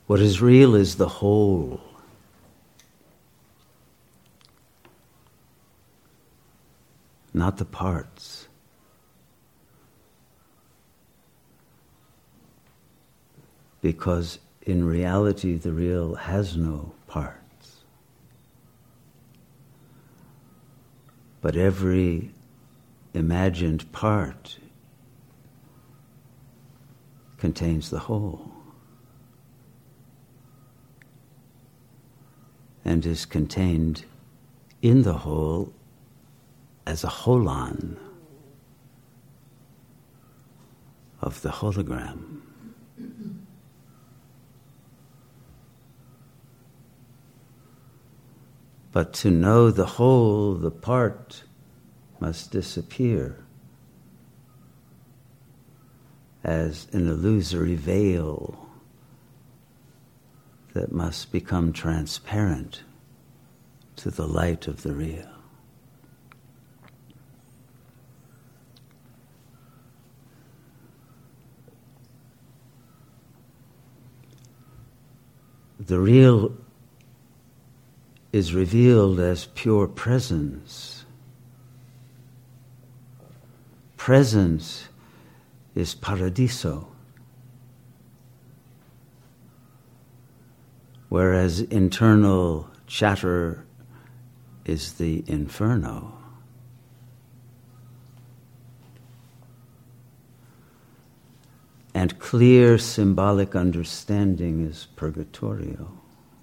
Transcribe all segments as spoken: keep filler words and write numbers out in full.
What is real is the whole. Not the parts. Because in reality, the real has no parts. But every imagined part contains the whole and is contained in the whole as a holon of the hologram. But to know the whole, the part must disappear as an illusory veil that must become transparent to the light of the real. The real is revealed as pure presence. Presence is paradiso, whereas internal chatter is the inferno. And clear symbolic understanding is purgatorio.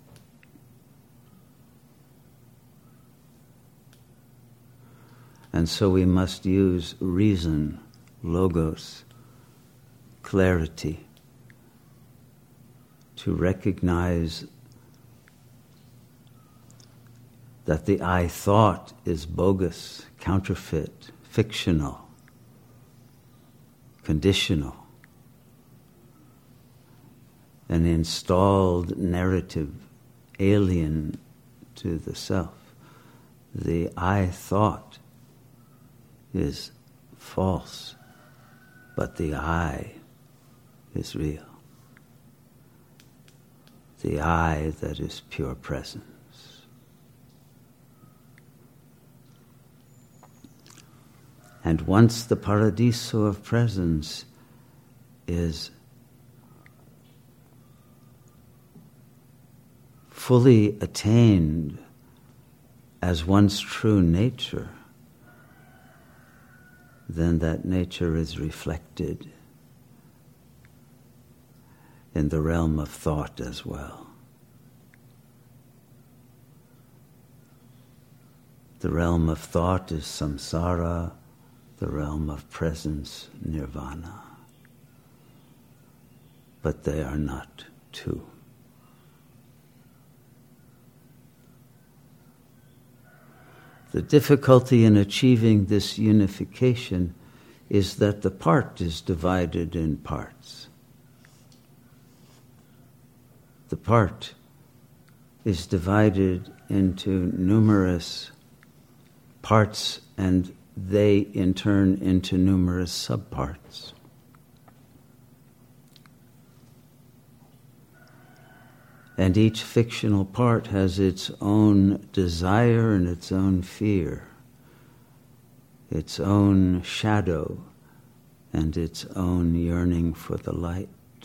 And so we must use reason, logos, clarity, to recognize that the I thought is bogus, counterfeit, fictional, conditional, an installed narrative alien to the self. The I thought is false, but the I is real. The I that is pure presence. And once the paradiso of presence is fully attained as one's true nature, then that nature is reflected in the realm of thought as well. The realm of thought is samsara, the realm of presence, nirvana. But they are not two. The difficulty in achieving this unification is that the part is divided in parts. The part is divided into numerous parts, and they in turn into numerous subparts. And each fictional part has its own desire and its own fear, its own shadow and its own yearning for the light.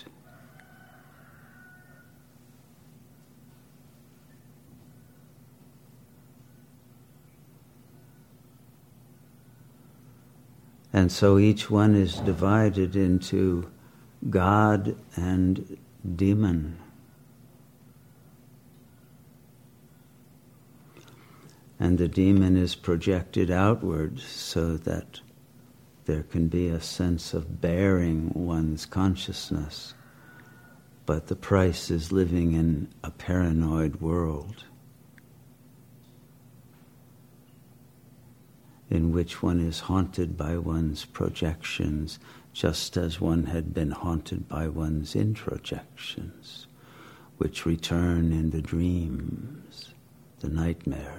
And so each one is divided into God and demon. And the demon is projected outward so that there can be a sense of bearing one's consciousness. But the price is living in a paranoid world in which one is haunted by one's projections, just as one had been haunted by one's introjections, which return in the dreams, the nightmares,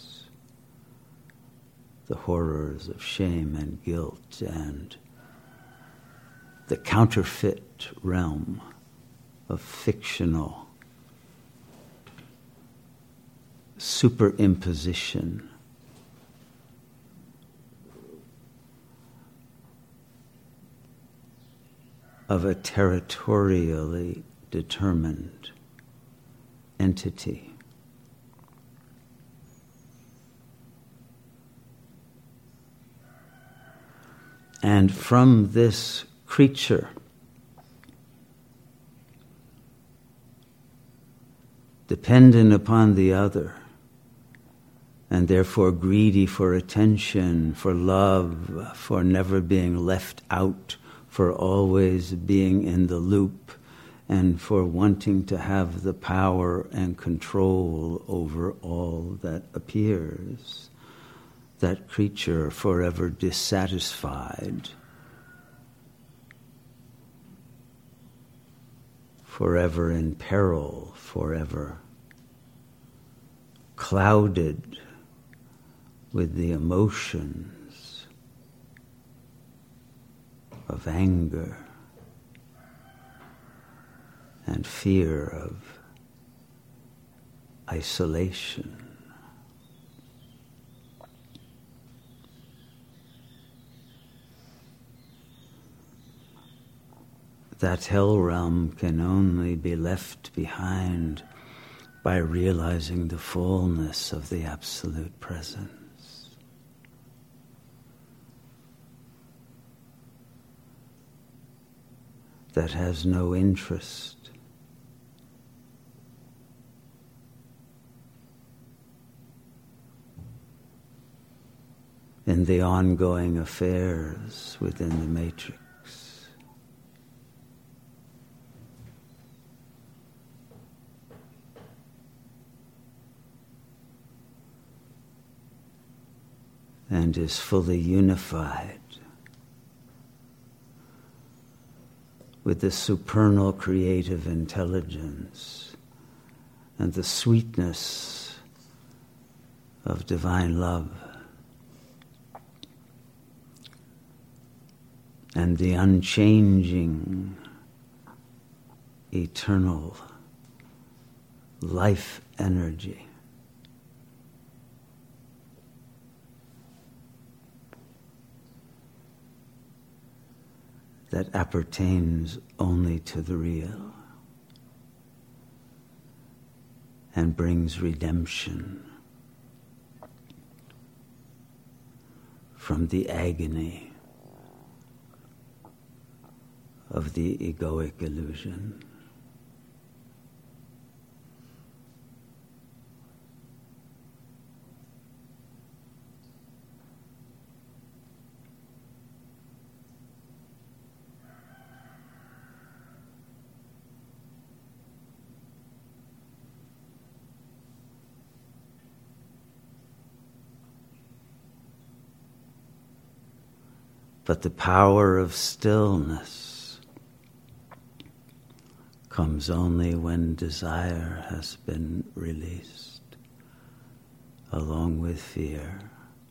the horrors of shame and guilt, and the counterfeit realm of fictional superimposition of a territorially determined entity. And from this creature, dependent upon the other, and therefore greedy for attention, for love, for never being left out, for always being in the loop, and for wanting to have the power and control over all that appears. That creature forever dissatisfied, forever in peril, forever clouded with the emotions of anger and fear of isolation. That hell realm can only be left behind by realizing the fullness of the absolute presence. That has no interest in the ongoing affairs within the matrix. And is fully unified with the supernal creative intelligence and the sweetness of divine love and the unchanging, eternal life energy. That appertains only to the real and brings redemption from the agony of the egoic illusion. But the power of stillness comes only when desire has been released, along with fear,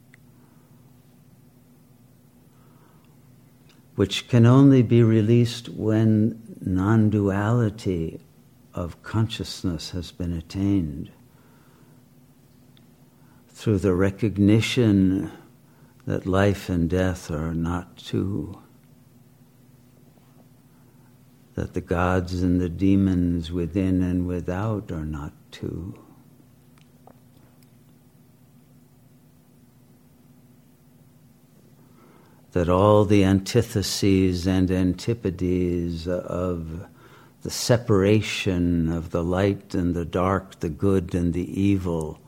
which can only be released when non-duality of consciousness has been attained through the recognition that life and death are not two, that the gods and the demons within and without are not two. That all the antitheses and antipodes of the separation of the light and the dark, the good and the evil,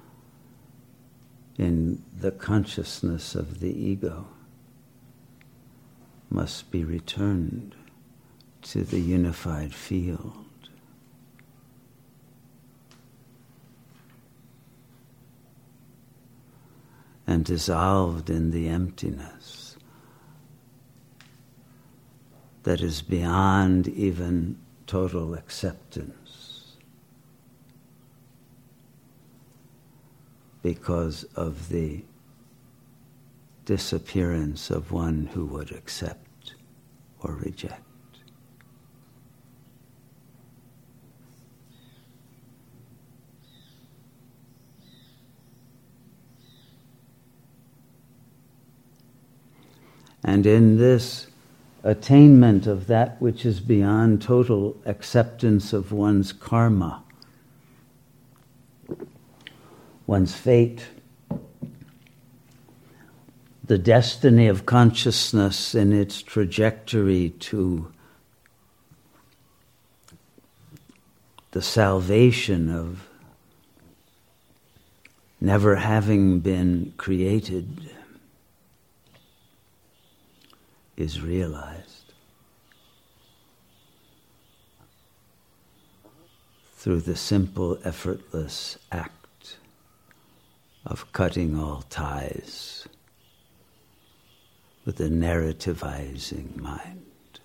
in the consciousness of the ego must be returned to the unified field. And dissolved in the emptiness that is beyond even total acceptance. Because of the disappearance of one who would accept or reject. And in this attainment of that which is beyond total acceptance of one's karma, one's fate, the destiny of consciousness in its trajectory to the salvation of never having been created is realized through the simple, effortless act of cutting all ties with a narrativizing mind.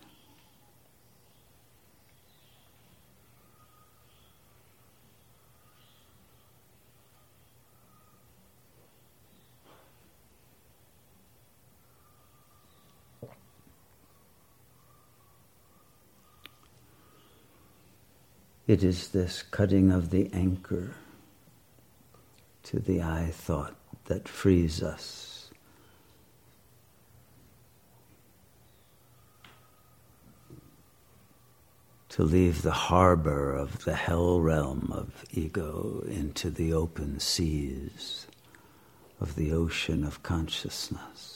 It is this cutting of the anchor to the I thought that frees us to leave the harbor of the hell realm of ego into the open seas of the ocean of consciousness.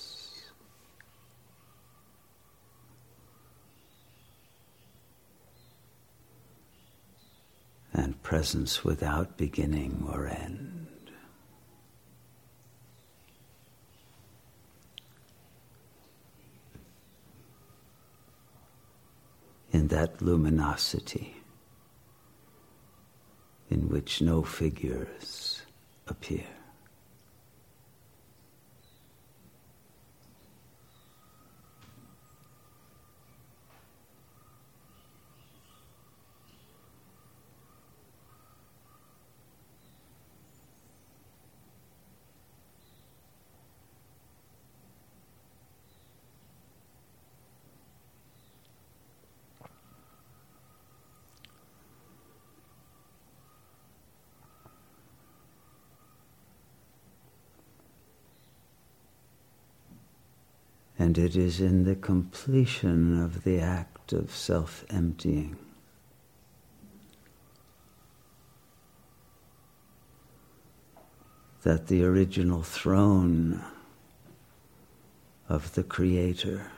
And presence without beginning or end. In that luminosity in which no figures appear. And it is in the completion of the act of self-emptying that the original throne of the Creator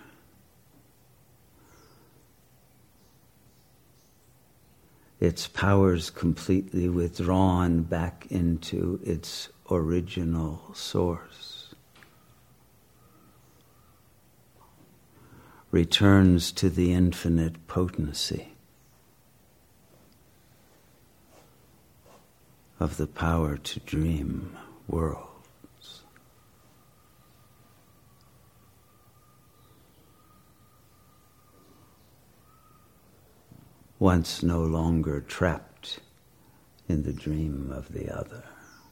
its powers completely withdrawn back into its original source, returns to the infinite potency of the power to dream worlds. Once no longer trapped in the dream of the other.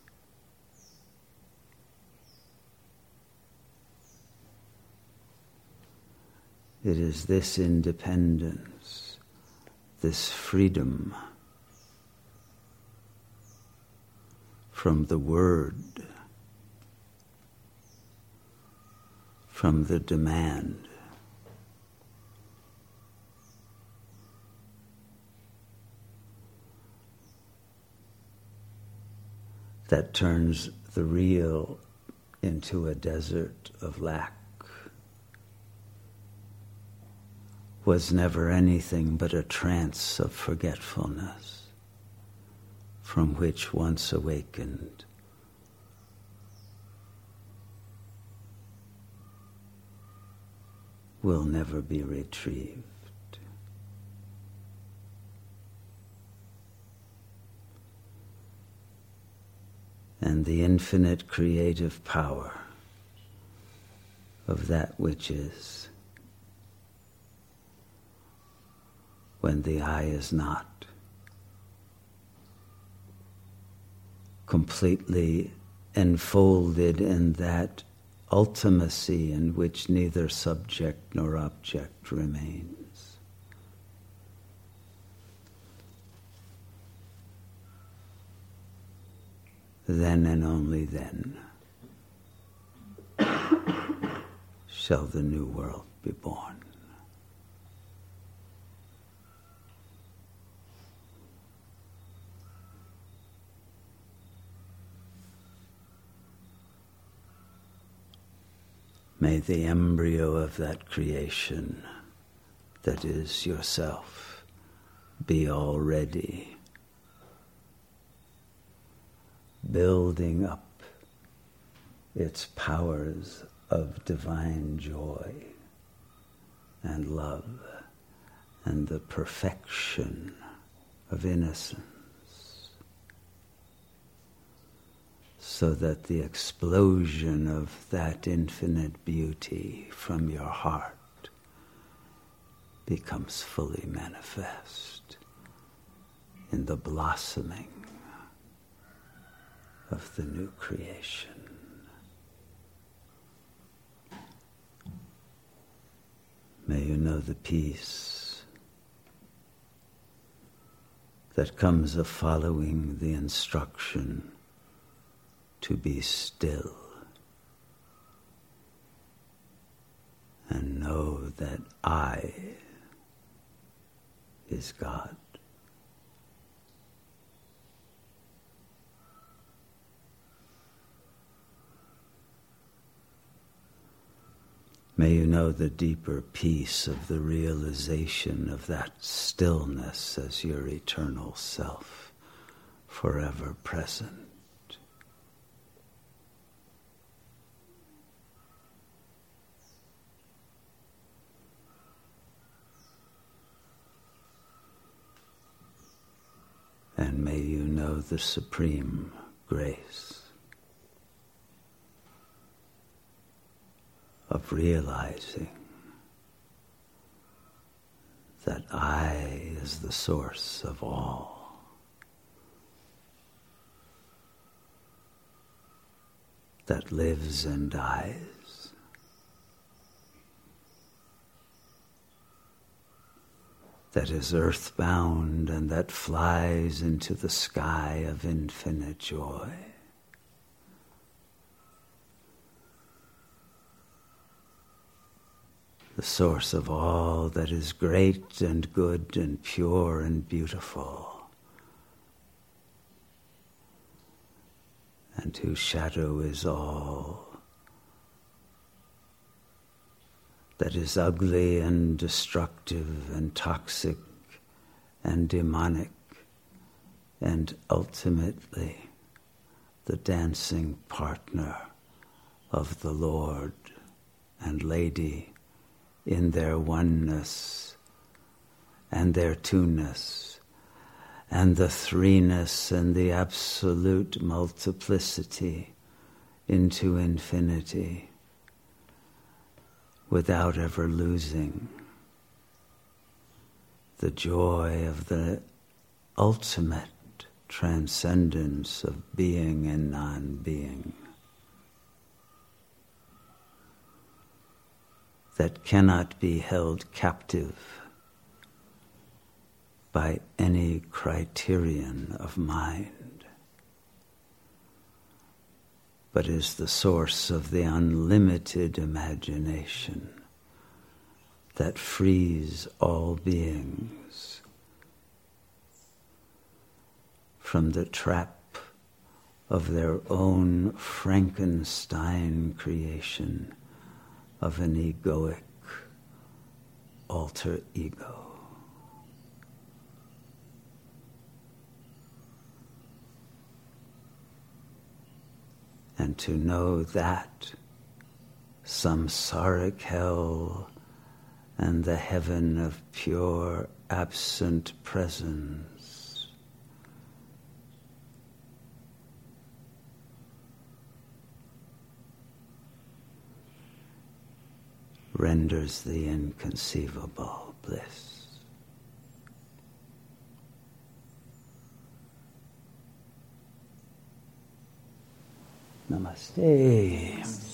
It is this independence, this freedom from the word, from the demand, that turns the real into a desert of lack. Was never anything but a trance of forgetfulness from which, once awakened, will never be retrieved. And the infinite creative power of that which is, when the I is not, completely enfolded in that ultimacy in which neither subject nor object remains. Then and only then shall the new world be born. May the embryo of that creation that is yourself be already building up its powers of divine joy and love and the perfection of innocence, so that the explosion of that infinite beauty from your heart becomes fully manifest in the blossoming of the new creation. May you know the peace that comes of following the instruction to be still and know that I is God. May you know the deeper peace of the realization of that stillness as your eternal self, forever present. And may you know the supreme grace of realizing that I is the source of all, that lives and dies, that is earthbound and that flies into the sky of infinite joy. The source of all that is great and good and pure and beautiful, and whose shadow is all that is ugly and destructive and toxic and demonic, and ultimately the dancing partner of the Lord and Lady in their oneness and their two-ness and the threeness and the absolute multiplicity into infinity without ever losing the joy of the ultimate transcendence of being and non-being that cannot be held captive by any criterion of mind, but is the source of the unlimited imagination that frees all beings from the trap of their own Frankenstein creation of an egoic alter ego. And to know that samsaric hell and the heaven of pure absent presence renders the inconceivable bliss. Namaste.